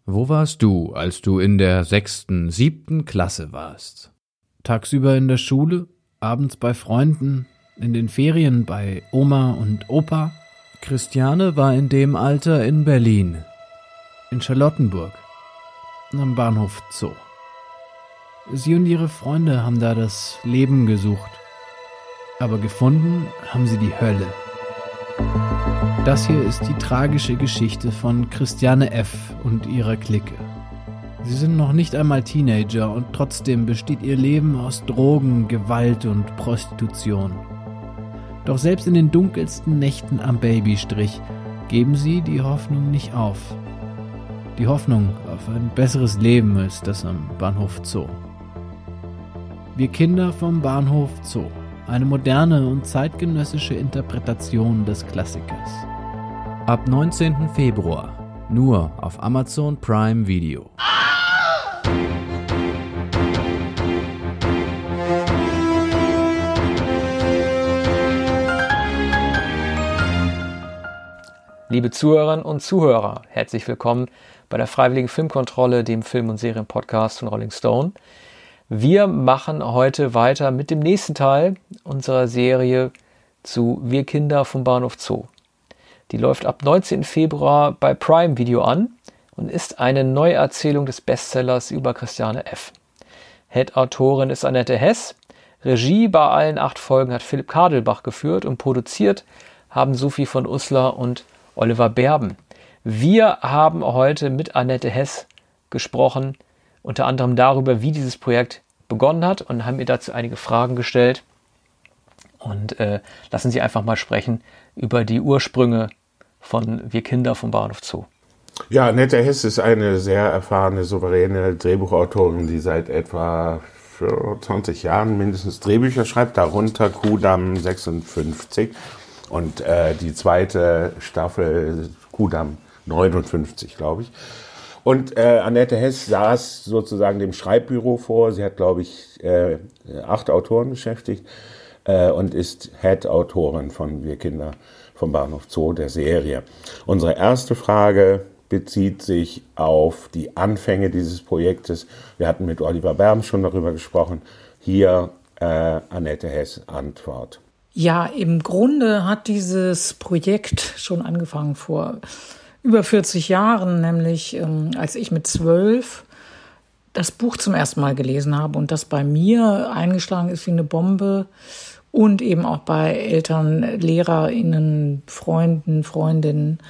Wo warst du, als du in der 6., 7. Klasse warst? Tagsüber in der Schule, abends bei Freunden, in den Ferien bei Oma und Opa? Christiane war in dem Alter in Berlin, in Charlottenburg, am Bahnhof Zoo. Sie und ihre Freunde haben da das Leben gesucht, aber gefunden haben sie die Hölle. Das hier ist die tragische Geschichte von Christiane F. und ihrer Clique. Sie sind noch nicht einmal Teenager und trotzdem besteht ihr Leben aus Drogen, Gewalt und Prostitution. Doch selbst in den dunkelsten Nächten am Babystrich geben sie die Hoffnung nicht auf. Die Hoffnung auf ein besseres Leben als das am Bahnhof Zoo. Wir Kinder vom Bahnhof Zoo. Eine moderne und zeitgenössische Interpretation des Klassikers. Ab 19. Februar, nur auf Amazon Prime Video. Liebe Zuhörerinnen und Zuhörer, herzlich willkommen bei der Freiwilligen Filmkontrolle, dem Film- und Serienpodcast von Rolling Stone. Wir machen heute weiter mit dem nächsten Teil unserer Serie zu Wir Kinder vom Bahnhof Zoo. Die läuft ab 19. Februar bei Prime Video an und ist eine Neuerzählung des Bestsellers über Christiane F. Head-Autorin ist Annette Hess. Regie bei allen 8 Folgen hat Philipp Kadelbach geführt und produziert haben Sophie von Uslar und Oliver Berben. Wir haben heute mit Annette Hess gesprochen, unter anderem darüber, wie dieses Projekt begonnen hat und haben ihr dazu einige Fragen gestellt. Und lassen Sie einfach mal sprechen über die Ursprünge von Wir Kinder vom Bahnhof Zoo. Ja, Annette Hess ist eine sehr erfahrene, souveräne Drehbuchautorin, die seit etwa 20 Jahren mindestens Drehbücher schreibt, darunter Kudamm 56 und die zweite Staffel Kudamm 59, glaube ich. Und Annette Hess saß sozusagen dem Schreibbüro vor. Sie hat, glaube ich, 8 Autoren beschäftigt und ist Head-Autorin von Wir Kinder vom Bahnhof Zoo, der Serie. Unsere erste Frage bezieht sich auf die Anfänge dieses Projektes. Wir hatten mit Oliver Berben schon darüber gesprochen. Hier Annette Hess Antwort. Ja, im Grunde hat dieses Projekt schon angefangen vor über 40 Jahren, nämlich als ich mit 12 das Buch zum ersten Mal gelesen habe und das bei mir eingeschlagen ist wie eine Bombe und eben auch bei Eltern, LehrerInnen, Freunden, Freundinnen,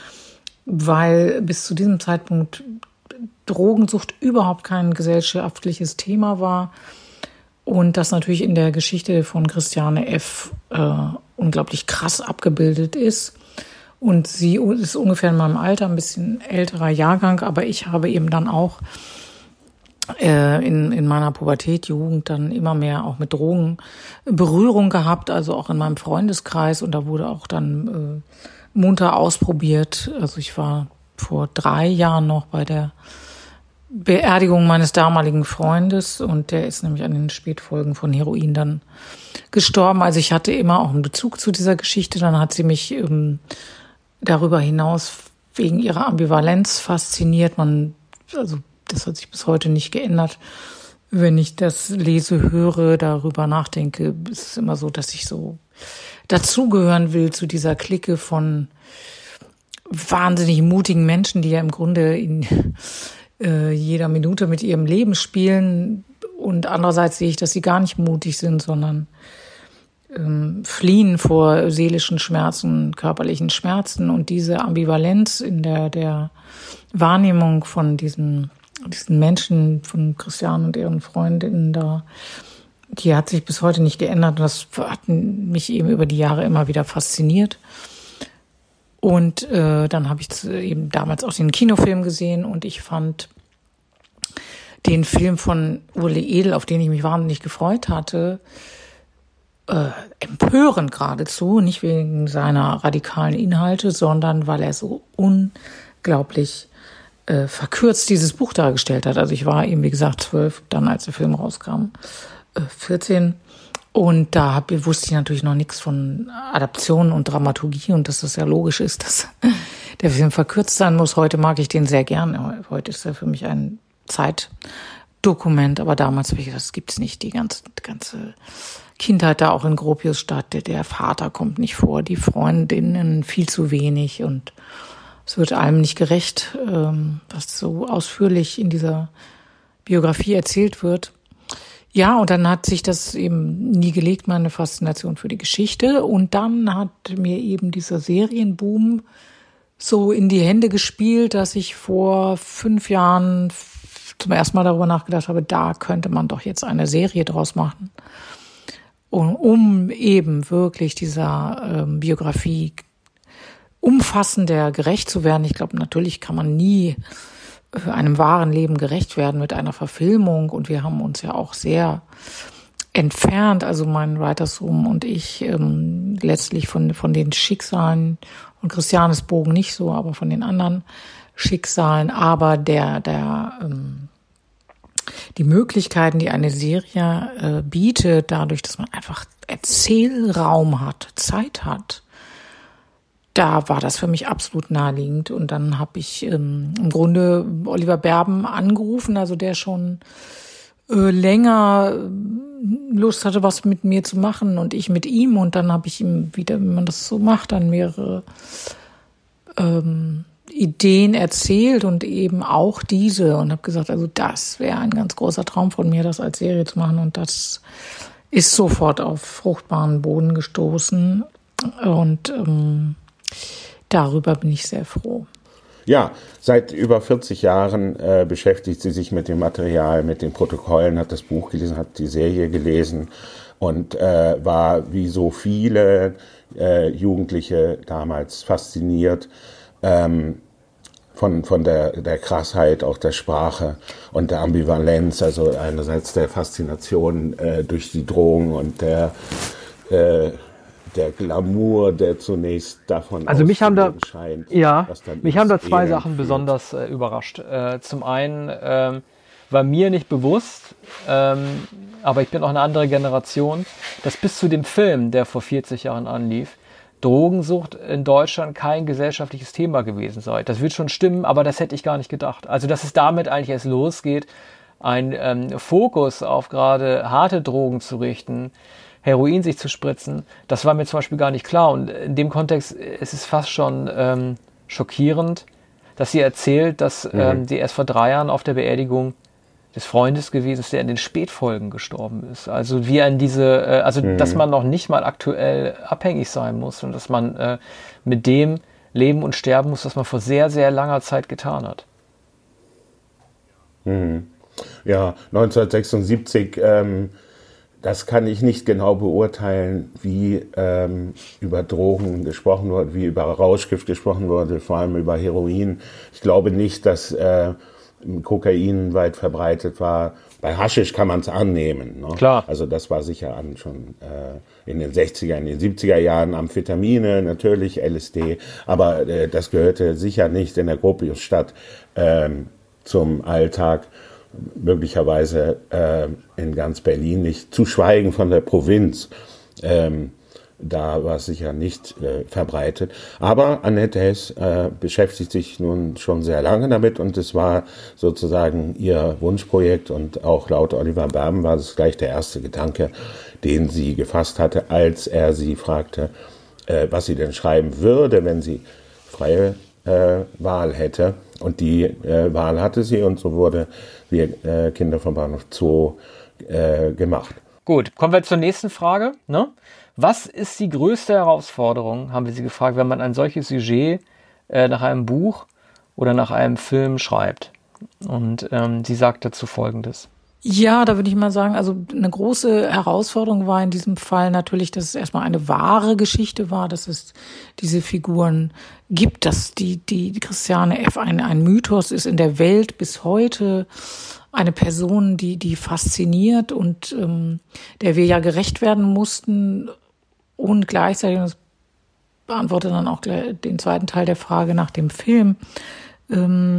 weil bis zu diesem Zeitpunkt Drogensucht überhaupt kein gesellschaftliches Thema war und das natürlich in der Geschichte von Christiane F. Unglaublich krass abgebildet ist. Und sie ist ungefähr in meinem Alter, ein bisschen älterer Jahrgang, aber ich habe eben dann auch in meiner Pubertät, Jugend dann immer mehr auch mit Drogen Berührung gehabt, also auch in meinem Freundeskreis, und da wurde auch dann munter ausprobiert. Also ich war vor 3 Jahren noch bei der Beerdigung meines damaligen Freundes und der ist nämlich an den Spätfolgen von Heroin dann gestorben. Also ich hatte immer auch einen Bezug zu dieser Geschichte. Dann hat sie mich darüber hinaus wegen ihrer Ambivalenz fasziniert. Also das hat sich bis heute nicht geändert. Wenn ich das lese, höre, darüber nachdenke, ist es immer so, dass ich so dazugehören will zu dieser Clique von wahnsinnig mutigen Menschen, die ja im Grunde in jeder Minute mit ihrem Leben spielen. Und andererseits sehe ich, dass sie gar nicht mutig sind, sondern fliehen vor seelischen Schmerzen, körperlichen Schmerzen. Und diese Ambivalenz in der Wahrnehmung von diesen Menschen, von Christiane und ihren Freundinnen da, die hat sich bis heute nicht geändert. Und das hat mich eben über die Jahre immer wieder fasziniert. Und dann habe ich eben damals auch den Kinofilm gesehen und ich fand den Film von Urli Edel, auf den ich mich wahnsinnig gefreut hatte, empörend geradezu, nicht wegen seiner radikalen Inhalte, sondern weil er so unglaublich verkürzt dieses Buch dargestellt hat. Also ich war eben, wie gesagt, 12, dann als der Film rauskam, 14. Und da wusste ich natürlich noch nichts von Adaption und Dramaturgie und dass das ja logisch ist, dass der Film verkürzt sein muss. Heute mag ich den sehr gern. Heute ist er für mich ein Zeitdokument, aber damals habe ich gedacht, das gibt's nicht. Die ganze Kindheit da auch in Gropiusstadt, der Vater kommt nicht vor, die Freundinnen viel zu wenig und es wird allem nicht gerecht, was so ausführlich in dieser Biografie erzählt wird. Ja, und dann hat sich das eben nie gelegt, meine Faszination für die Geschichte. Und dann hat mir eben dieser Serienboom so in die Hände gespielt, dass ich vor 5 Jahren zum ersten Mal darüber nachgedacht habe, da könnte man doch jetzt eine Serie draus machen. Und um eben wirklich dieser Biografie umfassender gerecht zu werden. Ich glaube, natürlich kann man nie einem wahren Leben gerecht werden mit einer Verfilmung. Und wir haben uns ja auch sehr entfernt, also mein Writers Room und ich, letztlich von den Schicksalen und Christianes Bogen nicht so, aber von den anderen Schicksalen. Aber die Möglichkeiten, die eine Serie bietet, dadurch, dass man einfach Erzählraum hat, Zeit hat, da war das für mich absolut naheliegend. Und dann habe ich im Grunde Oliver Berben angerufen, also der schon länger Lust hatte, was mit mir zu machen und ich mit ihm. Und dann habe ich ihm wieder, wie man das so macht, dann mehrere Ideen erzählt und eben auch diese. Und habe gesagt, also das wäre ein ganz großer Traum von mir, das als Serie zu machen. Und das ist sofort auf fruchtbaren Boden gestoßen. Und darüber bin ich sehr froh. Ja, seit über 40 Jahren beschäftigt sie sich mit dem Material, mit den Protokollen, hat das Buch gelesen, hat die Serie gelesen und war wie so viele Jugendliche damals fasziniert von der Krassheit auch der Sprache und der Ambivalenz, also einerseits der Faszination durch die Drohung und der Glamour, der zunächst davon also mich haben da scheint. Mich haben da zwei Sachen besonders überrascht. Zum einen war mir nicht bewusst, aber ich bin auch eine andere Generation, dass bis zu dem Film, der vor 40 Jahren anlief, Drogensucht in Deutschland kein gesellschaftliches Thema gewesen sei. Das wird schon stimmen, aber das hätte ich gar nicht gedacht. Also dass es damit eigentlich erst losgeht, ein Fokus auf gerade harte Drogen zu richten, Heroin sich zu spritzen, das war mir zum Beispiel gar nicht klar. Und in dem Kontext ist es fast schon schockierend, dass sie erzählt, dass sie erst vor 3 Jahren auf der Beerdigung des Freundes gewesen ist, der in den Spätfolgen gestorben ist. Also wie an diese, dass man noch nicht mal aktuell abhängig sein muss und dass man mit dem leben und sterben muss, was man vor sehr, sehr langer Zeit getan hat. Ja, 1976, das kann ich nicht genau beurteilen, wie über Drogen gesprochen wurde, wie über Rauschgift gesprochen wurde, vor allem über Heroin. Ich glaube nicht, dass Kokain weit verbreitet war. Bei Haschisch kann man es annehmen. Ne? Klar. Also das war sicher schon in den 60er, in den 70er Jahren Amphetamine, natürlich LSD, aber das gehörte sicher nicht in der Gropiusstadt zum Alltag. Möglicherweise in ganz Berlin nicht, zu schweigen von der Provinz. Da war es sicher nicht verbreitet. Aber Annette Hess beschäftigt sich nun schon sehr lange damit und es war sozusagen ihr Wunschprojekt und auch laut Oliver Berben war es gleich der erste Gedanke, den sie gefasst hatte, als er sie fragte, was sie denn schreiben würde, wenn sie freie Wahl hätte. Und die Wahl hatte sie und so wurde Wir Kinder vom Bahnhof Zoo gemacht. Gut, kommen wir zur nächsten Frage. Ne? Was ist die größte Herausforderung, haben wir sie gefragt, wenn man ein solches Sujet nach einem Buch oder nach einem Film schreibt? Und sie sagt dazu Folgendes. Ja, da würde ich mal sagen, also eine große Herausforderung war in diesem Fall natürlich, dass es erstmal eine wahre Geschichte war, dass es diese Figuren gibt, dass die Christiane F. ein Mythos ist in der Welt bis heute, eine Person, die fasziniert und der wir ja gerecht werden mussten und gleichzeitig, und das beantwortet dann auch den zweiten Teil der Frage nach dem Film,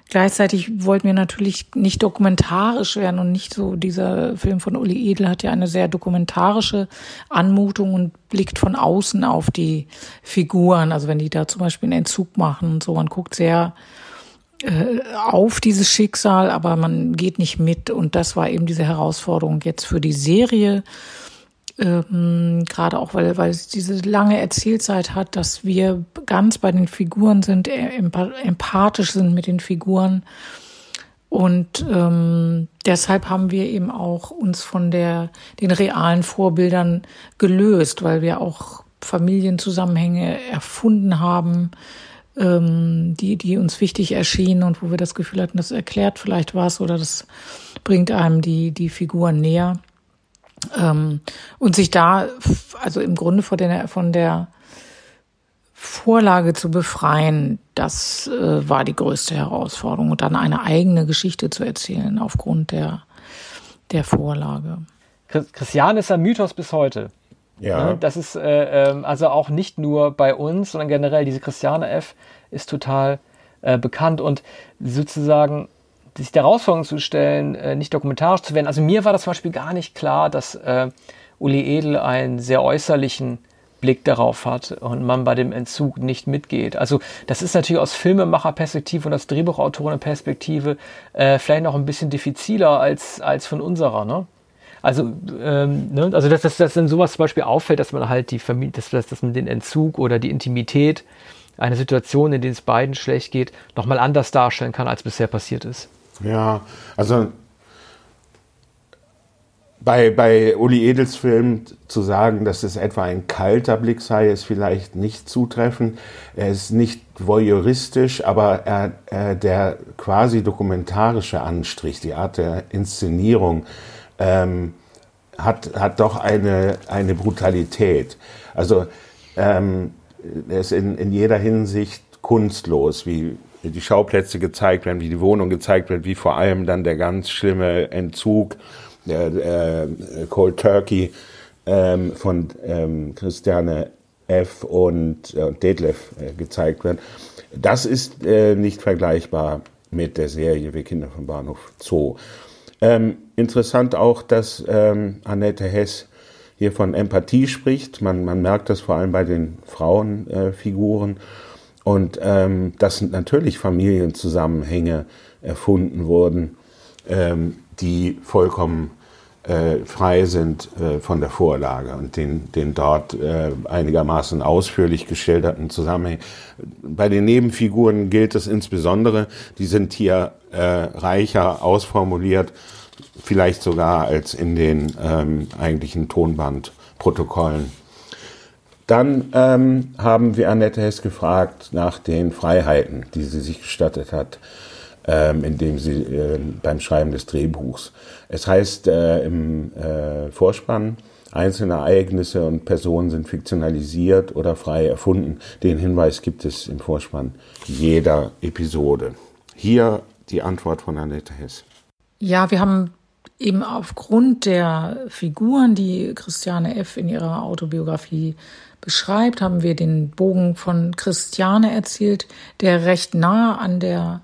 Gleichzeitig wollten wir natürlich nicht dokumentarisch werden und nicht so, dieser Film von Uli Edel hat ja eine sehr dokumentarische Anmutung und blickt von außen auf die Figuren. Also wenn die da zum Beispiel einen Entzug machen und so, man guckt sehr auf dieses Schicksal, aber man geht nicht mit. Und das war eben diese Herausforderung jetzt für die Serie, gerade auch, weil es diese lange Erzählzeit hat, dass wir ganz bei den Figuren sind, empathisch sind mit den Figuren. Und deshalb haben wir eben auch uns von den realen Vorbildern gelöst, weil wir auch Familienzusammenhänge erfunden haben, die uns wichtig erschienen und wo wir das Gefühl hatten, das erklärt vielleicht was oder das bringt einem die Figuren näher. Und sich da, also im Grunde von der Vorlage zu befreien, das war die größte Herausforderung. Und dann eine eigene Geschichte zu erzählen aufgrund der Vorlage. Christiane ist ein Mythos bis heute. Ja. Das ist also auch nicht nur bei uns, sondern generell diese Christiane F. ist total bekannt und sozusagen sich der Herausforderung zu stellen, nicht dokumentarisch zu werden. Also mir war das zum Beispiel gar nicht klar, dass Uli Edel einen sehr äußerlichen Blick darauf hat und man bei dem Entzug nicht mitgeht. Also das ist natürlich aus Filmemacherperspektive und aus Drehbuchautorenperspektive vielleicht noch ein bisschen diffiziler als von unserer, ne? Also, also dass dann sowas zum Beispiel auffällt, dass man halt die Familie, dass man den Entzug oder die Intimität, eine Situation, in der es beiden schlecht geht, nochmal anders darstellen kann, als bisher passiert ist. Ja, also bei Uli Edels Film zu sagen, dass es etwa ein kalter Blick sei, ist vielleicht nicht zutreffend. Er ist nicht voyeuristisch, aber der quasi dokumentarische Anstrich, die Art der Inszenierung, hat doch eine Brutalität. Also er ist in jeder Hinsicht kunstlos, wie die Schauplätze gezeigt werden, wie die Wohnung gezeigt wird, wie vor allem dann der ganz schlimme Entzug, der Cold Turkey von Christiane F. und Detlef gezeigt wird. Das ist nicht vergleichbar mit der Serie Wir Kinder vom Bahnhof Zoo. Interessant auch, dass Annette Hess hier von Empathie spricht. Man merkt das vor allem bei den Frauenfiguren. Und dass natürlich Familienzusammenhänge erfunden wurden, die vollkommen frei sind von der Vorlage und den dort einigermaßen ausführlich geschilderten Zusammenhängen. Bei den Nebenfiguren gilt es insbesondere, die sind hier reicher ausformuliert, vielleicht sogar als in den eigentlichen Tonbandprotokollen. Dann haben wir Annette Hess gefragt nach den Freiheiten, die sie sich gestattet hat, indem sie beim Schreiben des Drehbuchs. Es heißt im Vorspann, einzelne Ereignisse und Personen sind fiktionalisiert oder frei erfunden. Den Hinweis gibt es im Vorspann jeder Episode. Hier die Antwort von Annette Hess. Ja, wir haben eben aufgrund der Figuren, die Christiane F. in ihrer Autobiografie beschreibt, haben wir den Bogen von Christiane erzählt, der recht nah an der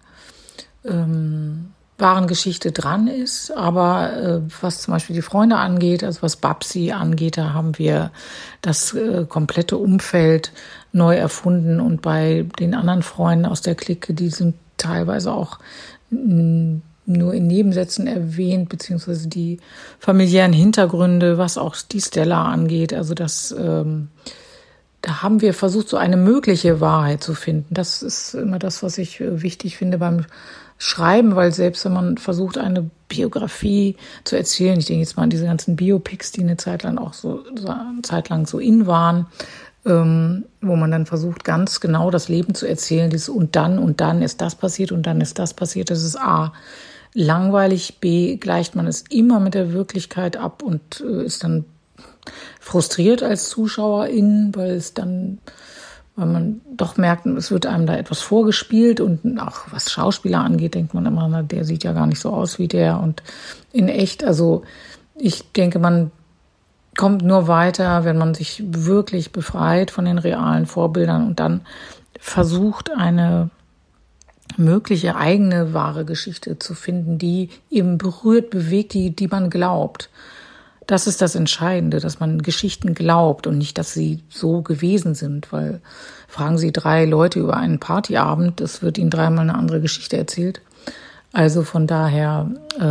wahren Geschichte dran ist. Aber was zum Beispiel die Freunde angeht, also was Babsi angeht, da haben wir das komplette Umfeld neu erfunden. Und bei den anderen Freunden aus der Clique, die sind teilweise auch nur in Nebensätzen erwähnt, beziehungsweise die familiären Hintergründe, was auch die Stella angeht. Also das, da haben wir versucht, so eine mögliche Wahrheit zu finden. Das ist immer das, was ich wichtig finde beim Schreiben, weil selbst wenn man versucht, eine Biografie zu erzählen, ich denke jetzt mal an diese ganzen Biopics, die eine Zeit lang auch so in waren, wo man dann versucht, ganz genau das Leben zu erzählen, dieses und dann ist das passiert und dann ist das passiert. Das ist A, langweilig, B, gleicht man es immer mit der Wirklichkeit ab und ist dann frustriert als Zuschauerin, weil man doch merkt, es wird einem da etwas vorgespielt und auch was Schauspieler angeht, denkt man immer, na, der sieht ja gar nicht so aus wie der und in echt, also ich denke, man kommt nur weiter, wenn man sich wirklich befreit von den realen Vorbildern und dann versucht, eine mögliche eigene wahre Geschichte zu finden, die eben berührt, bewegt, die man glaubt. Das ist das Entscheidende, dass man Geschichten glaubt und nicht, dass sie so gewesen sind, weil fragen Sie 3 Leute über einen Partyabend, es wird ihnen 3-mal eine andere Geschichte erzählt. Also von daher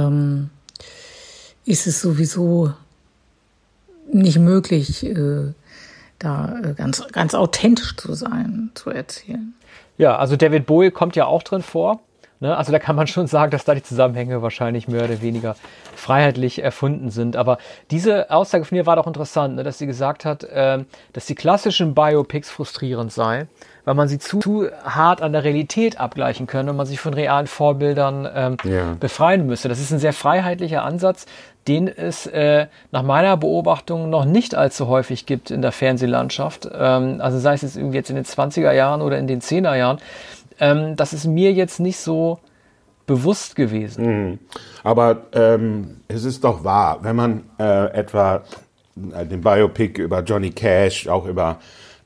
ist es sowieso nicht möglich, da ganz authentisch zu sein, zu erzählen. Ja, also David Bowie kommt ja auch drin vor. Ne? Also da kann man schon sagen, dass da die Zusammenhänge wahrscheinlich mehr oder weniger freiheitlich erfunden sind. Aber diese Aussage von ihr war doch interessant, ne? Dass sie gesagt hat, dass die klassischen Biopics frustrierend seien, weil man sie zu hart an der Realität abgleichen könne und man sich von realen Vorbildern befreien müsse. Das ist ein sehr freiheitlicher Ansatz, den es nach meiner Beobachtung noch nicht allzu häufig gibt in der Fernsehlandschaft. Also sei es jetzt irgendwie jetzt in den 20er Jahren oder in den 10er Jahren. Das ist mir jetzt nicht so bewusst gewesen. Aber es ist doch wahr, wenn man etwa den Biopic über Johnny Cash, auch über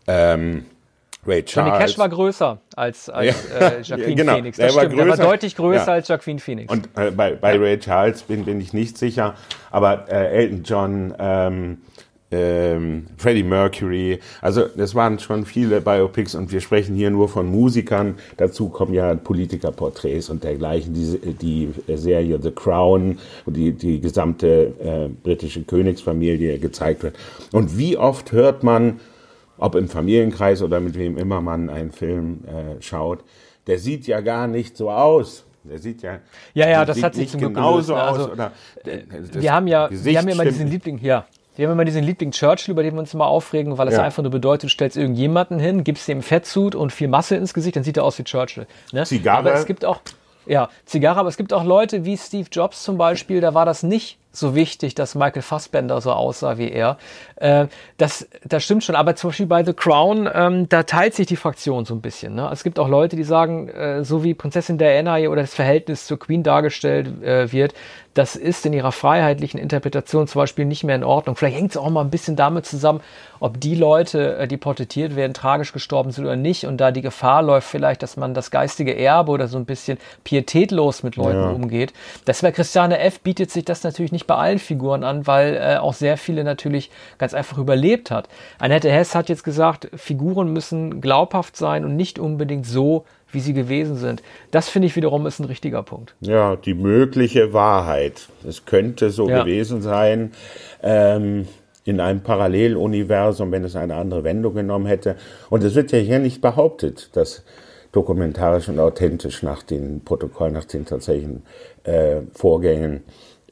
Ray Charles. Johnny Cash war größer als Joaquin genau, Phoenix. Das stimmt, er war deutlich größer als Joaquin Phoenix. Und bei Ray Charles bin ich nicht sicher, aber Elton John, Freddie Mercury, also das waren schon viele Biopics und wir sprechen hier nur von Musikern. Dazu kommen ja Politikerporträts und dergleichen, die Serie The Crown, wo die gesamte britische Königsfamilie gezeigt wird. Und wie oft hört man, ob im Familienkreis oder mit wem immer man einen Film schaut, der sieht ja gar nicht so aus. Der sieht ja, das hat sich nicht zum Glück genauso gelöst, aus. Also, Oder wir haben ja immer diesen Liebling, wir haben immer diesen Liebling Churchill, über den wir uns immer aufregen, weil es einfach nur bedeutet, du stellst irgendjemanden hin, gibst dem Fettsuit und viel Masse ins Gesicht, dann sieht er aus wie Churchill. Ne? Zigarre. Aber es gibt auch Zigarre, aber es gibt auch Leute wie Steve Jobs zum Beispiel, da war das nicht so wichtig, dass Michael Fassbender so aussah wie er. Das stimmt schon, aber zum Beispiel bei The Crown, da teilt sich die Fraktion so ein bisschen. Ne? Es gibt auch Leute, die sagen, so wie Prinzessin Diana hier oder das Verhältnis zur Queen dargestellt wird, das ist in ihrer freiheitlichen Interpretation zum Beispiel nicht mehr in Ordnung. Vielleicht hängt es auch mal ein bisschen damit zusammen, ob die Leute, die porträtiert werden, tragisch gestorben sind oder nicht und da die Gefahr läuft vielleicht, dass man das geistige Erbe oder so ein bisschen pietätlos mit Leuten umgeht. Das bei Christiane F. bietet sich das natürlich nicht bei allen Figuren an, weil auch sehr viele natürlich ganz einfach überlebt hat. Annette Hess hat jetzt gesagt, Figuren müssen glaubhaft sein und nicht unbedingt so, wie sie gewesen sind. Das finde ich wiederum ist ein richtiger Punkt. Ja, die mögliche Wahrheit. Es könnte so gewesen sein, in einem Paralleluniversum, wenn es eine andere Wendung genommen hätte. Und es wird ja hier nicht behauptet, dass dokumentarisch und authentisch nach den Protokollen, nach den tatsächlichen Vorgängen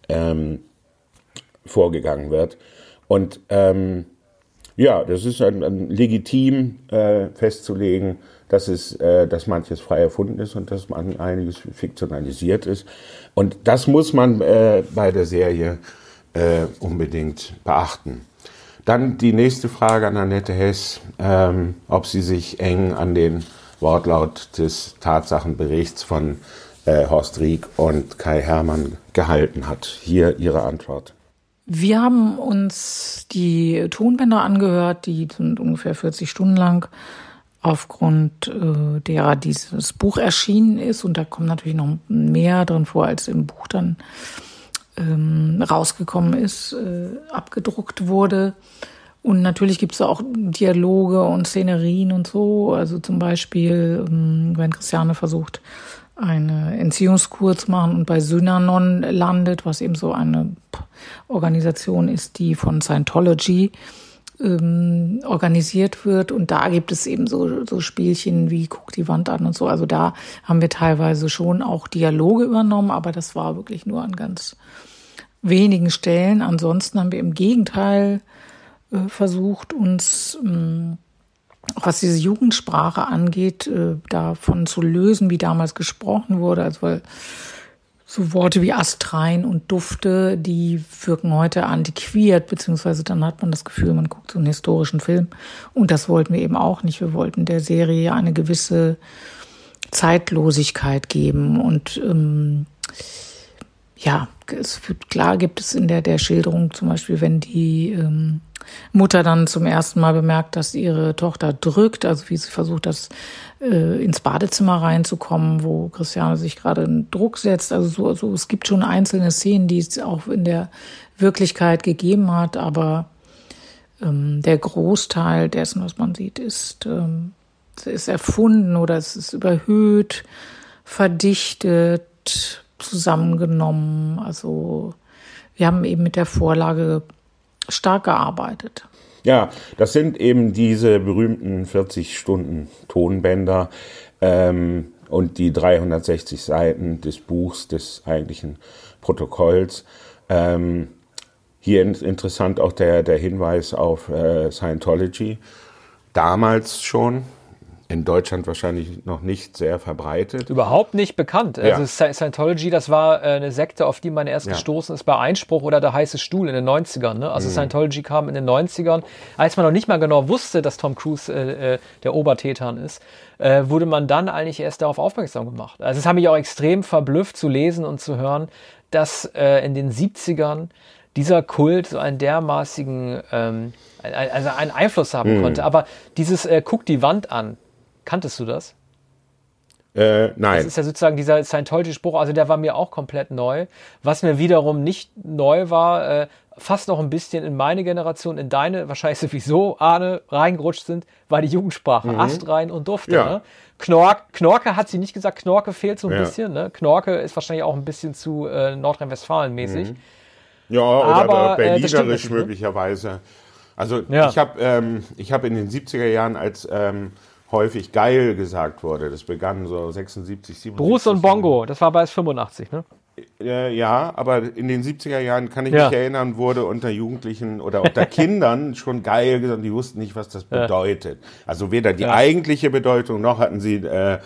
vorgegangen wird. Und das ist ein legitim festzulegen, dass manches frei erfunden ist und dass einiges fiktionalisiert ist. Und das muss man bei der Serie unbedingt beachten. Dann die nächste Frage an Annette Hess, ob sie sich eng an den Wortlaut des Tatsachenberichts von Horst Rieck und Kai Hermann gehalten hat. Hier ihre Antwort. Wir haben uns die Tonbänder angehört, die sind ungefähr 40 Stunden lang, aufgrund derer dieses Buch erschienen ist. Und da kommt natürlich noch mehr drin vor, als im Buch dann rausgekommen ist, abgedruckt wurde. Und natürlich gibt es auch Dialoge und Szenerien und so. Also zum Beispiel, wenn Christiane versucht, eine Entziehungskur zu machen und bei Synanon landet, was eben so eine Organisation ist, die von Scientology organisiert wird. Und da gibt es eben so Spielchen wie guck die Wand an und so. Also da haben wir teilweise schon auch Dialoge übernommen, aber das war wirklich nur an ganz wenigen Stellen. Ansonsten haben wir im Gegenteil versucht, uns, was diese Jugendsprache angeht, davon zu lösen, wie damals gesprochen wurde. Also weil so Worte wie astrein und Dufte, die wirken heute antiquiert, beziehungsweise dann hat man das Gefühl, man guckt so einen historischen Film. Und das wollten wir eben auch nicht. Wir wollten der Serie eine gewisse Zeitlosigkeit geben. Und es wird klar, gibt es in der Schilderung zum Beispiel, wenn die Mutter dann zum ersten Mal bemerkt, dass ihre Tochter drückt, also wie sie versucht, das ins Badezimmer reinzukommen, wo Christiane sich gerade einen Druck setzt. Also so, es gibt schon einzelne Szenen, die es auch in der Wirklichkeit gegeben hat, aber der Großteil dessen, was man sieht, ist erfunden oder es ist überhöht, verdichtet, zusammengenommen. Also wir haben eben mit der Vorlage stark gearbeitet. Ja, das sind eben diese berühmten 40 Stunden Tonbänder und die 360 Seiten des Buchs, des eigentlichen Protokolls. Hier interessant auch der Hinweis auf Scientology. Damals schon, in Deutschland wahrscheinlich noch nicht sehr verbreitet. Überhaupt nicht bekannt. Ja. Also Scientology, das war eine Sekte, auf die man erst gestoßen ist bei Einspruch oder der heiße Stuhl in den 90ern. Ne? Also Scientology kam in den 90ern, als man noch nicht mal genau wusste, dass Tom Cruise der Obertäter ist, wurde man dann eigentlich erst darauf aufmerksam gemacht. Also es hat mich auch extrem verblüfft zu lesen und zu hören, dass in den 70ern dieser Kult so einen dermaßigen, also einen Einfluss haben konnte. Aber dieses guck die Wand an, kanntest du das? Nein. Das ist ja sozusagen dieser Scientology-Spruch, also der war mir auch komplett neu. Was mir wiederum nicht neu war, fast noch ein bisschen in meine Generation, in deine, wahrscheinlich sowieso, Arne, reingerutscht sind, war die Jugendsprache. Astrein und Dufte. Ja. Ne? Knorke hat sie nicht gesagt, Knorke fehlt so ein bisschen. Ne? Knorke ist wahrscheinlich auch ein bisschen zu Nordrhein-Westfalen mäßig. Ja, Aber, oder berlinerisch das stimmt, möglicherweise. Also Ja. ich hab in den 70er Jahren, als häufig geil gesagt wurde, das begann so 76, 77. Bruce und Bongo, das war bei 85, ne? Ja, aber in den 70er Jahren, kann ich mich erinnern, wurde unter Jugendlichen oder unter Kindern schon geil gesagt, die wussten nicht, was das bedeutet. Also weder die eigentliche Bedeutung, noch hatten sie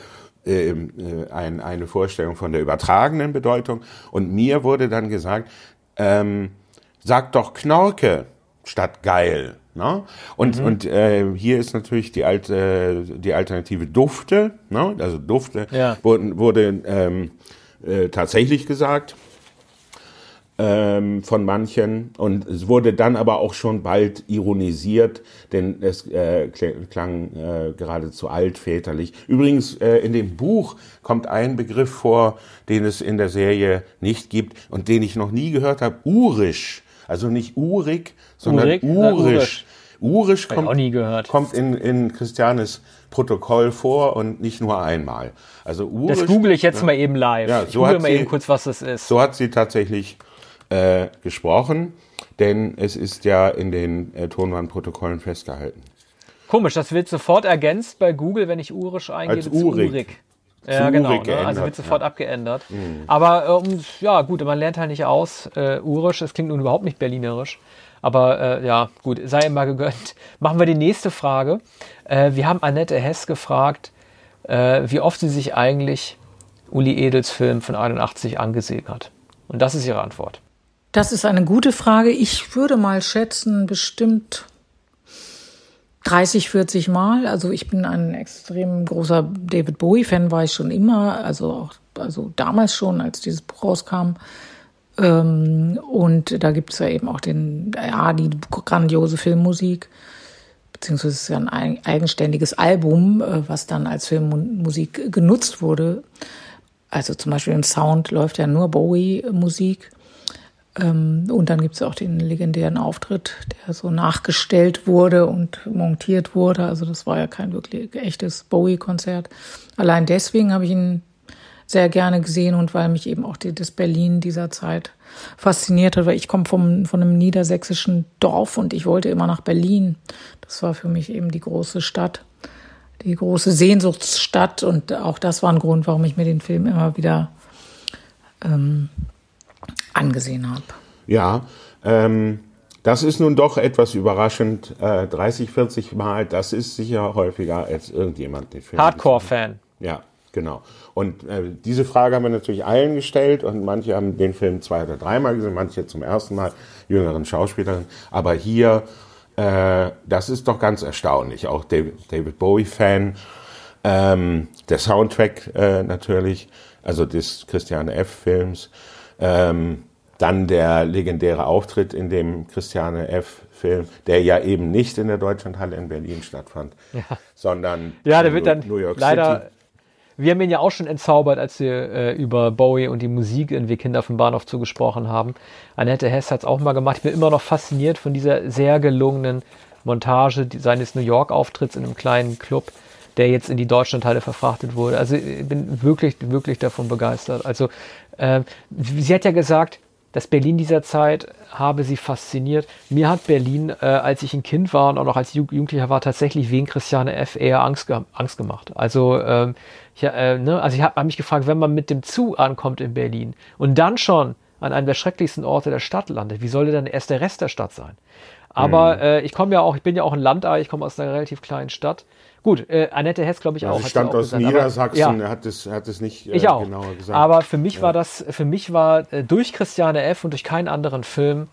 eine Vorstellung von der übertragenen Bedeutung. Und mir wurde dann gesagt, sag doch Knorke statt geil. Ne? Und hier ist natürlich die Alternative Dufte. Ne? Also Dufte wurde tatsächlich gesagt von manchen. Und es wurde dann aber auch schon bald ironisiert, denn es klang geradezu altväterlich. Übrigens, in dem Buch kommt ein Begriff vor, den es in der Serie nicht gibt und den ich noch nie gehört habe. Urisch. Also nicht urig, sondern urisch. Urisch kommt in Christianes Protokoll vor und nicht nur einmal. Also urisch, das google ich jetzt mal eben live. Ja, ich google mal eben kurz, was das ist. So hat sie tatsächlich gesprochen, denn es ist ja in den Tonbandprotokollen festgehalten. Komisch, das wird sofort ergänzt bei Google, wenn ich urisch eingebe. Als urig. Ja, genau. Urig Ne? Also wird sofort abgeändert. Aber ja, gut, man lernt halt nicht aus. Urisch, das klingt nun überhaupt nicht berlinerisch. Aber ja, gut, sei ihm mal gegönnt. Machen wir die nächste Frage. Wir haben Annette Hess gefragt, wie oft sie sich eigentlich Uli Edels Film von 81 angesehen hat. Und das ist ihre Antwort. Das ist eine gute Frage. Ich würde mal schätzen, bestimmt 30, 40 Mal. Also ich bin ein extrem großer David Bowie-Fan, war ich schon immer. Also damals schon, als dieses Buch rauskam. Und da gibt es ja eben auch die grandiose Filmmusik. Beziehungsweise es ist ja ein eigenständiges Album, was dann als Filmmusik genutzt wurde. Also zum Beispiel im Sound läuft ja nur Bowie-Musik. Und dann gibt es auch den legendären Auftritt, der so nachgestellt wurde und montiert wurde. Also das war ja kein wirklich echtes Bowie-Konzert. Allein deswegen habe ich ihn sehr gerne gesehen und weil mich eben auch das Berlin dieser Zeit fasziniert hat. Weil ich komme von einem niedersächsischen Dorf und ich wollte immer nach Berlin. Das war für mich eben die große Stadt, die große Sehnsuchtsstadt. Und auch das war ein Grund, warum ich mir den Film immer wieder angesehen habe. Ja, das ist nun doch etwas überraschend. 30, 40 Mal, das ist sicher häufiger als irgendjemand den Film. Hardcore-Fan. Ja, genau. Und diese Frage haben wir natürlich allen gestellt und manche haben den Film 2 oder 3 Mal gesehen, manche zum ersten Mal, jüngeren Schauspielerinnen. Aber hier, das ist doch ganz erstaunlich. Auch David Bowie-Fan, der Soundtrack natürlich, also des Christiane F. Films, dann der legendäre Auftritt in dem Christiane F. Film, der ja eben nicht in der Deutschlandhalle in Berlin stattfand, sondern der wird dann New York leider City. Wir haben ihn ja auch schon entzaubert, als wir über Bowie und die Musik in Wir Kinder vom Bahnhof zugesprochen haben. Annette Hess hat es auch mal gemacht. Ich bin immer noch fasziniert von dieser sehr gelungenen Montage seines New York-Auftritts in einem kleinen Club, der jetzt in die Deutschlandhalle verfrachtet wurde. Also ich bin wirklich, wirklich davon begeistert. Also sie hat ja gesagt, das Berlin dieser Zeit habe sie fasziniert. Mir hat Berlin, als ich ein Kind war und auch noch als Jugendlicher war, tatsächlich wegen Christiane F. eher Angst gemacht. Also ich habe mich gefragt, wenn man mit dem Zug ankommt in Berlin und dann schon an einem der schrecklichsten Orte der Stadt landet, wie sollte dann erst der Rest der Stadt sein? Aber ich bin ja auch ein Landei, ich komme aus einer relativ kleinen Stadt. Gut, Annette Hess, glaube ich, auch. Sie stammt aus Niedersachsen, hat es nicht genauer gesagt. Aber für mich war durch Christiane F. und durch keinen anderen Film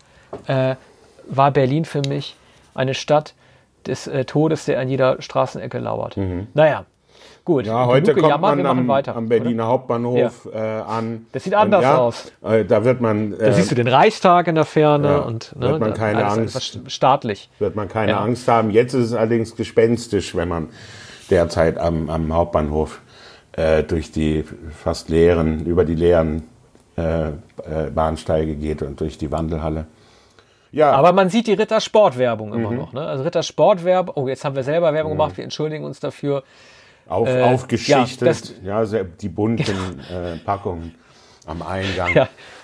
war Berlin für mich eine Stadt des Todes, der an jeder Straßenecke lauert. Naja, gut. Ja, heute kommt man am Berliner Hauptbahnhof an. Das sieht anders aus. Da wird man... Da siehst du den Reichstag in der Ferne und wird man keine Angst. Staatlich. Wird man keine Angst haben. Jetzt ist es allerdings gespenstisch, wenn man derzeit am Hauptbahnhof durch die fast leeren, über die leeren Bahnsteige geht und durch die Wandelhalle. Ja. Aber man sieht die Rittersport-Werbung immer noch. Ne? Also Rittersport-Werbung, oh, jetzt haben wir selber Werbung gemacht, wir entschuldigen uns dafür. Aufgeschichtet, die bunten Packungen am Eingang.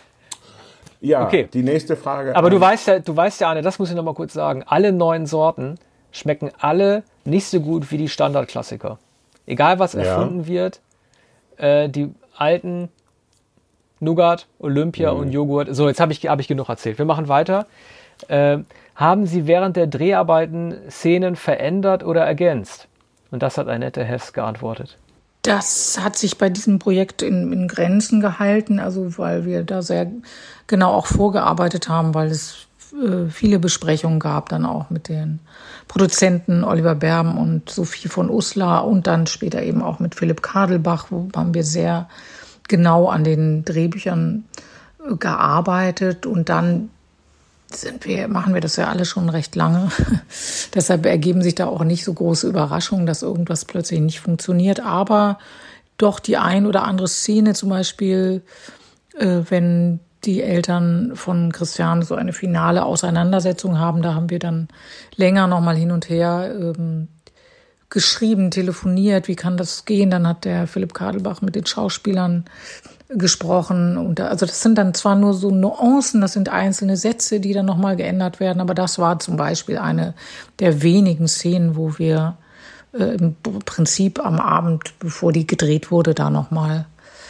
Ja, okay. Die nächste Frage. Aber du weißt ja, Arne, das muss ich noch mal kurz sagen, alle neuen Sorten schmecken alle nicht so gut wie die Standardklassiker. Egal, was erfunden wird, die alten Nougat, Olympia und Joghurt. So, jetzt hab ich genug erzählt. Wir machen weiter. Haben Sie während der Dreharbeiten Szenen verändert oder ergänzt? Und das hat Annette Hess geantwortet. Das hat sich bei diesem Projekt in Grenzen gehalten, also weil wir da sehr genau auch vorgearbeitet haben, weil es viele Besprechungen gab, dann auch mit den Produzenten Oliver Berben und Sophie von Uslar und dann später eben auch mit Philipp Kadelbach, wo haben wir sehr genau an den Drehbüchern gearbeitet und dann machen wir das ja alle schon recht lange. Deshalb ergeben sich da auch nicht so große Überraschungen, dass irgendwas plötzlich nicht funktioniert. Aber doch die ein oder andere Szene, zum Beispiel, wenn die Eltern von Christiane so eine finale Auseinandersetzung haben, da haben wir dann länger nochmal hin und her geschrieben, telefoniert, wie kann das gehen? Dann hat der Philipp Kadelbach mit den Schauspielern gesprochen. Und also das sind dann zwar nur so Nuancen, das sind einzelne Sätze, die dann nochmal geändert werden, aber das war zum Beispiel eine der wenigen Szenen, wo wir im Prinzip am Abend, bevor die gedreht wurde, da nochmal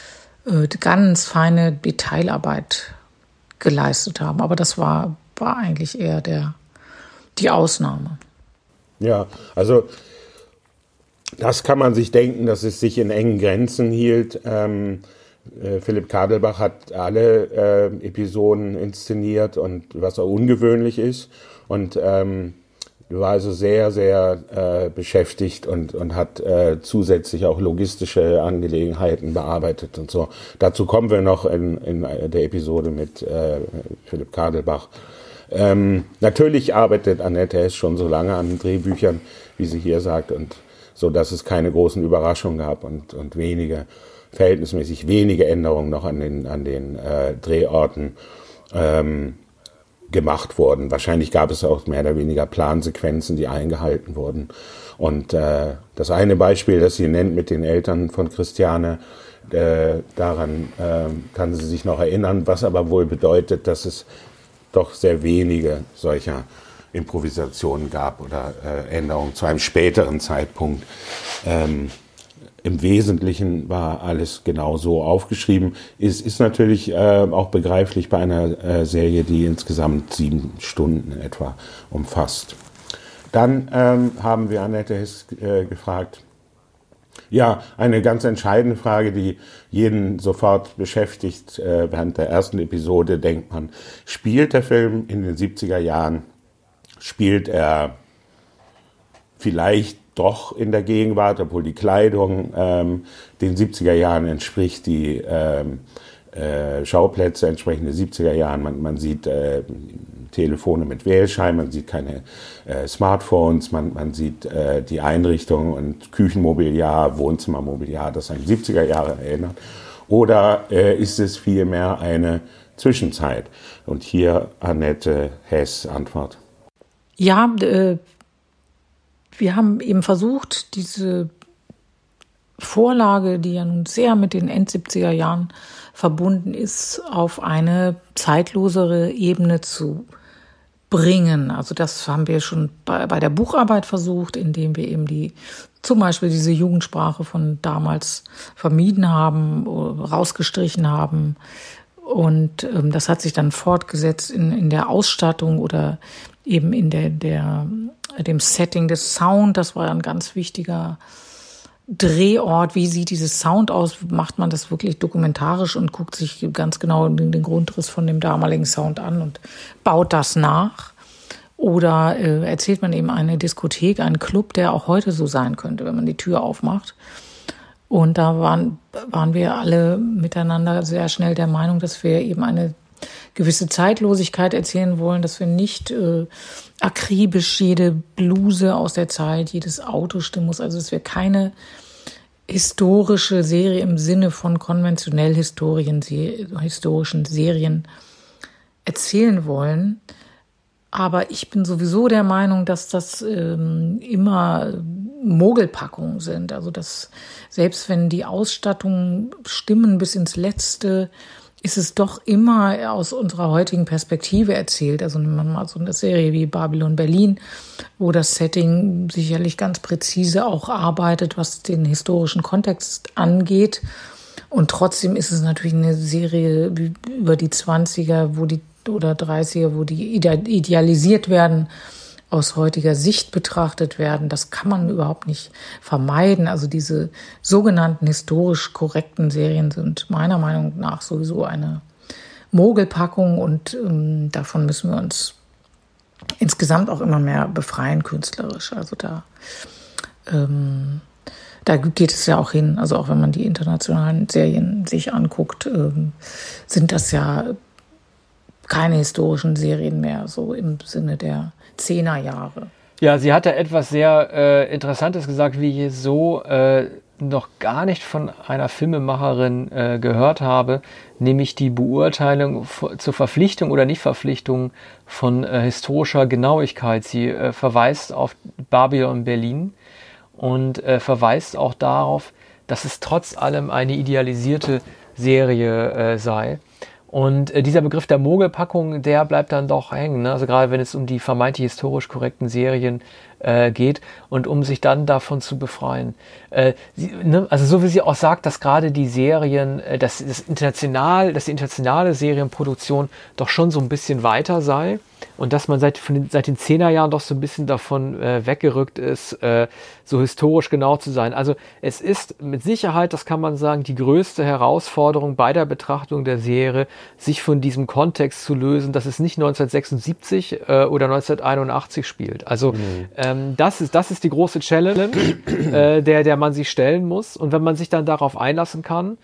ganz feine Detailarbeit geleistet haben. Aber das war eigentlich eher die Ausnahme. Ja, also das kann man sich denken, dass es sich in engen Grenzen hielt. Philipp Kadelbach hat alle Episoden inszeniert und was auch ungewöhnlich ist und war also sehr, sehr beschäftigt und hat zusätzlich auch logistische Angelegenheiten bearbeitet und so. Dazu kommen wir noch in der Episode mit Philipp Kadelbach. Natürlich arbeitet Annette Hess schon so lange an Drehbüchern, wie sie hier sagt, und so, dass es keine großen Überraschungen gab und verhältnismäßig wenige Änderungen noch an den Drehorten gemacht wurden. Wahrscheinlich gab es auch mehr oder weniger Plansequenzen, die eingehalten wurden. Und das eine Beispiel, das sie nennt mit den Eltern von Christiane, daran kann sie sich noch erinnern, was aber wohl bedeutet, dass es doch sehr wenige solcher Improvisationen gab oder Änderungen zu einem späteren Zeitpunkt. Im Wesentlichen war alles genau so aufgeschrieben. Es ist natürlich auch begreiflich bei einer Serie, die insgesamt 7 Stunden etwa umfasst. Dann haben wir Annette Hess gefragt, ja, eine ganz entscheidende Frage, die jeden sofort beschäftigt. Während der ersten Episode denkt man, spielt der Film in den 70er Jahren? Spielt er vielleicht doch in der Gegenwart, obwohl die Kleidung den 70er Jahren entspricht, die Schauplätze entsprechen den 70er Jahren. Man sieht Telefone mit Wählscheiben, man sieht keine Smartphones, man sieht die Einrichtung und Küchenmobiliar, Wohnzimmermobiliar, das an die 70er Jahre erinnert. Oder ist es vielmehr eine Zwischenzeit? Und hier Annette Hess Antwort. Ja, wir haben eben versucht, diese Vorlage, die ja nun sehr mit den End-70er Jahren verbunden ist, auf eine zeitlosere Ebene zu bringen. Also das haben wir schon bei der Bucharbeit versucht, indem wir eben zum Beispiel diese Jugendsprache von damals vermieden haben, rausgestrichen haben. Und das hat sich dann fortgesetzt in der Ausstattung oder eben in dem Setting des Sound. Das war ein ganz wichtiger Drehort. Wie sieht dieses Sound aus? Macht man das wirklich dokumentarisch und guckt sich ganz genau den Grundriss von dem damaligen Sound an und baut das nach? Oder erzählt man eben eine Diskothek, einen Club, der auch heute so sein könnte, wenn man die Tür aufmacht? Und da waren wir alle miteinander sehr schnell der Meinung, dass wir eben eine gewisse Zeitlosigkeit erzählen wollen, dass wir nicht akribisch jede Bluse aus der Zeit, jedes Auto stimmen muss, also dass wir keine historische Serie im Sinne von konventionell historischen Serien erzählen wollen. Aber ich bin sowieso der Meinung, dass das immer Mogelpackungen sind. Also dass selbst wenn die Ausstattungen stimmen bis ins Letzte, ist es doch immer aus unserer heutigen Perspektive erzählt. Also wenn man mal so eine Serie wie Babylon Berlin, wo das Setting sicherlich ganz präzise auch arbeitet, was den historischen Kontext angeht. Und trotzdem ist es natürlich eine Serie über die 20er, oder 30er, wo die idealisiert werden, aus heutiger Sicht betrachtet werden. Das kann man überhaupt nicht vermeiden. Also diese sogenannten historisch korrekten Serien sind meiner Meinung nach sowieso eine Mogelpackung und davon müssen wir uns insgesamt auch immer mehr befreien künstlerisch. Also da geht es ja auch hin. Also auch wenn man die internationalen Serien sich anguckt, sind das ja keine historischen Serien mehr, so im Sinne der 10er Jahre. Ja, sie hat da etwas sehr Interessantes gesagt, wie ich so noch gar nicht von einer Filmemacherin gehört habe, nämlich die Beurteilung zur Verpflichtung oder Nichtverpflichtung von historischer Genauigkeit. Sie verweist auf Babylon Berlin und verweist auch darauf, dass es trotz allem eine idealisierte Serie sei. Und dieser Begriff der Mogelpackung, der bleibt dann doch hängen, ne? Also gerade wenn es um die vermeintlich historisch korrekten Serien geht und um sich dann davon zu befreien. Also so wie sie auch sagt, dass gerade die Serien, dass die internationale Serienproduktion doch schon so ein bisschen weiter sei und dass man seit den 10er Jahren doch so ein bisschen davon weggerückt ist, so historisch genau zu sein. Also es ist mit Sicherheit, das kann man sagen, die größte Herausforderung bei der Betrachtung der Serie, sich von diesem Kontext zu lösen, dass es nicht 1976 oder 1981 spielt. Also das ist die große Challenge, der man sich stellen muss. Und wenn man sich dann darauf einlassen kann,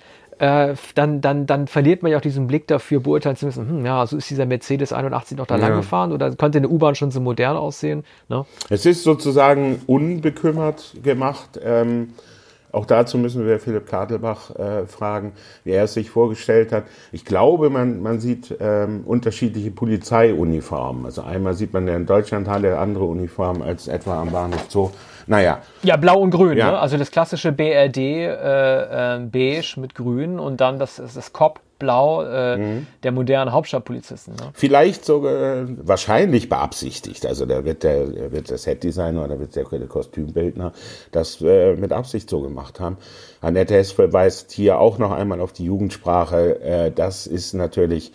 dann verliert man ja auch diesen Blick dafür, beurteilen zu müssen, so ist dieser Mercedes 81 noch da lang gefahren oder könnte eine U-Bahn schon so modern aussehen? Ne? Es ist sozusagen unbekümmert gemacht. Auch dazu müssen wir Philipp Tadelbach fragen, wie er es sich vorgestellt hat. Ich glaube, man sieht unterschiedliche Polizeiuniformen. Also einmal sieht man ja in Deutschland eine andere Uniform als etwa am Bahnhof Zoo. Naja. Ja, blau und grün, ja. Ne? Also das klassische BRD beige mit grün und dann das Cop-Blau der modernen Hauptstadtpolizisten. Ne? Vielleicht sogar, wahrscheinlich beabsichtigt. Also da wird der Setdesigner oder wird der Kostümbildner das mit Absicht so gemacht haben. Annette Hess verweist hier auch noch einmal auf die Jugendsprache. Das ist natürlich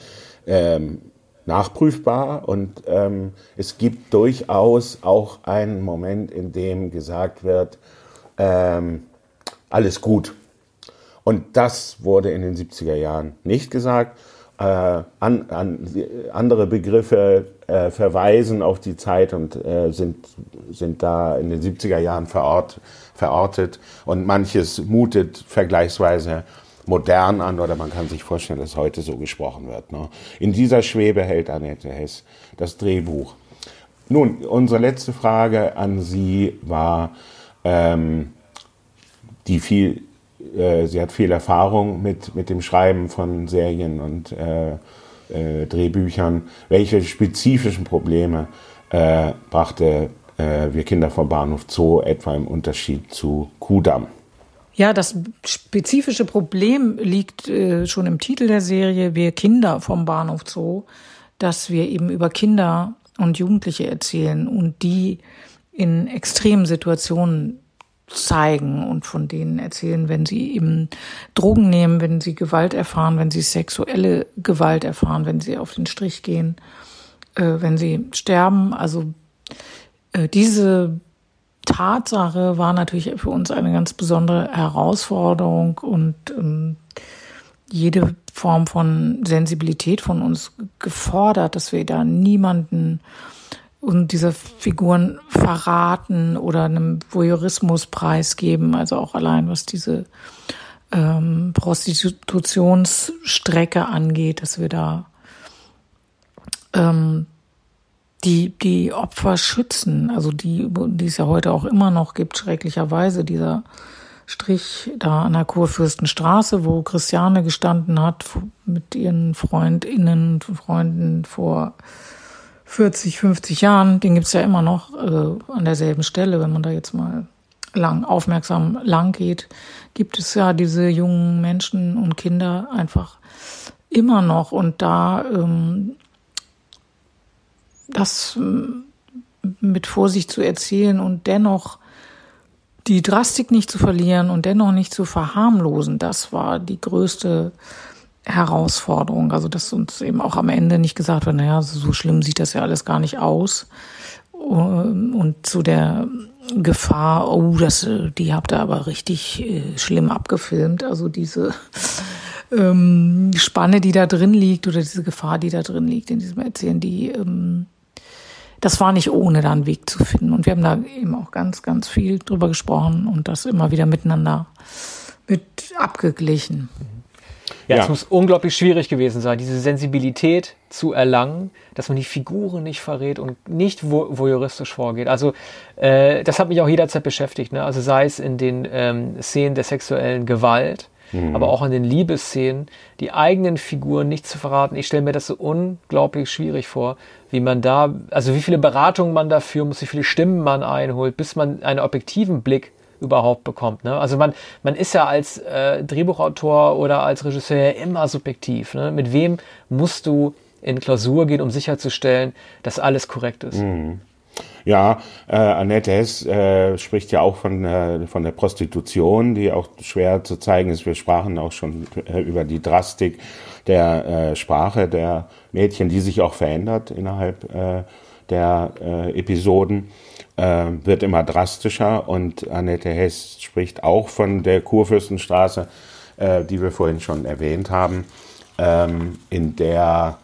nachprüfbar und es gibt durchaus auch einen Moment, in dem gesagt wird, alles gut. Und das wurde in den 70er Jahren nicht gesagt. Andere Begriffe verweisen auf die Zeit und sind da in den 70er Jahren verortet und manches mutet vergleichsweise modern an oder man kann sich vorstellen, dass heute so gesprochen wird. Ne? In dieser Schwebe hält Annette Hess das Drehbuch. Nun, unsere letzte Frage an Sie war, sie hat viel Erfahrung mit dem Schreiben von Serien und Drehbüchern. Welche spezifischen Probleme brachte Wir Kinder vom Bahnhof Zoo etwa im Unterschied zu Kudamm? Ja, das spezifische Problem liegt schon im Titel der Serie Wir Kinder vom Bahnhof Zoo, dass wir eben über Kinder und Jugendliche erzählen und die in extremen Situationen zeigen und von denen erzählen, wenn sie eben Drogen nehmen, wenn sie Gewalt erfahren, wenn sie sexuelle Gewalt erfahren, wenn sie auf den Strich gehen, wenn sie sterben. Also diese Tatsache war natürlich für uns eine ganz besondere Herausforderung und jede Form von Sensibilität von uns gefordert, dass wir da niemanden und diese Figuren verraten oder einem Voyeurismus preisgeben, also auch allein was diese Prostitutionsstrecke angeht, dass wir da die Opfer schützen, also die es ja heute auch immer noch gibt, schrecklicherweise, dieser Strich da an der Kurfürstenstraße, wo Christiane gestanden hat mit ihren Freundinnen und Freunden vor 40, 50 Jahren, den gibt's ja immer noch an derselben Stelle, wenn man da jetzt mal aufmerksam lang geht, gibt es ja diese jungen Menschen und Kinder einfach immer noch und da das mit Vorsicht zu erzählen und dennoch die Drastik nicht zu verlieren und dennoch nicht zu verharmlosen, das war die größte Herausforderung. Also, dass uns eben auch am Ende nicht gesagt wird, naja, so schlimm sieht das ja alles gar nicht aus. Und zu der Gefahr, die habt ihr aber richtig schlimm abgefilmt. Also diese Spanne, die da drin liegt oder diese Gefahr, die da drin liegt in diesem Erzählen, das war nicht ohne, da einen Weg zu finden. Und wir haben da eben auch ganz, ganz viel drüber gesprochen und das immer wieder miteinander mit abgeglichen. Ja, es muss unglaublich schwierig gewesen sein, diese Sensibilität zu erlangen, dass man die Figuren nicht verrät und nicht voyeuristisch vorgeht. Also das hat mich auch jederzeit beschäftigt, ne? Also sei es in den Szenen der sexuellen Gewalt, aber auch in den Liebesszenen, die eigenen Figuren nicht zu verraten. Ich stelle mir das so unglaublich schwierig vor, wie man da, also wie viele Beratungen man dafür muss, wie viele Stimmen man einholt, bis man einen objektiven Blick überhaupt bekommt. Ne? Also man ist ja als Drehbuchautor oder als Regisseur immer subjektiv. Ne? Mit wem musst du in Klausur gehen, um sicherzustellen, dass alles korrekt ist? Ja, Annette Hess spricht ja auch von der Prostitution, die auch schwer zu zeigen ist. Wir sprachen auch schon über die Drastik der Sprache der Mädchen, die sich auch verändert innerhalb der Episoden. Wird immer drastischer und Annette Hess spricht auch von der Kurfürstenstraße, die wir vorhin schon erwähnt haben, in der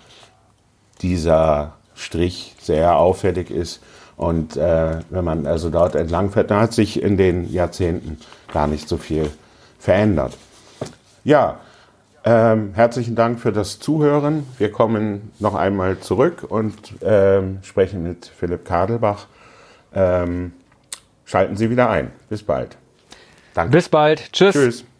dieser Strich sehr auffällig ist. Und wenn man also dort entlang fährt, dann hat sich in den Jahrzehnten gar nicht so viel verändert. Ja, herzlichen Dank für das Zuhören. Wir kommen noch einmal zurück und sprechen mit Philipp Kadelbach. Schalten Sie wieder ein. Bis bald. Danke. Bis bald. Tschüss. Tschüss.